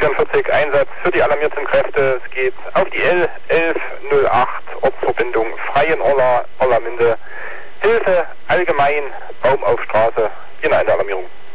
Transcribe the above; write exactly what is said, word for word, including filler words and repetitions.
vierundvierzig, Einsatz für die alarmierten Kräfte. Es geht auf die L elf null acht, Ortsverbindung Freienorla, Orlamünde. Hilfe allgemein, Baum auf Straße, hier eine Alarmierung.